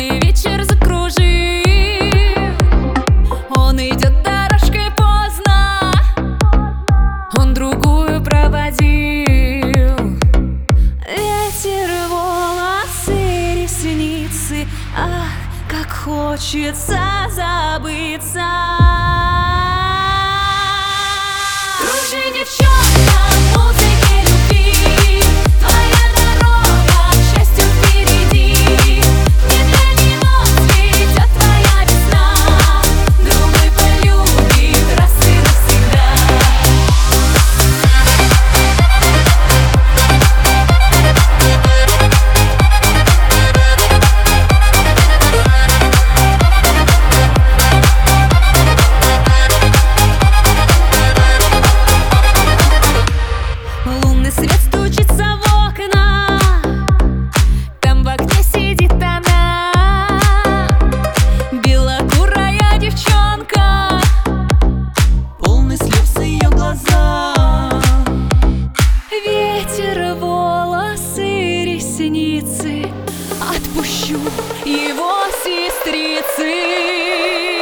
И вечер закружил, он идет дорожкой поздно, он другую проводил. Ветер, волосы, ресницы, ах, как хочется забыться. Кружи, девчонка, в музыке любви, твоя дорога к счастью впереди. Не для него цветет твоя весна, другой полюбит раз и навсегда. Лунный свет стучится в окна, там в окне сидит она, белокурая девчонка, полный слез ее глаза. ветер, волосы, ресницы, отпущу его сестрицы.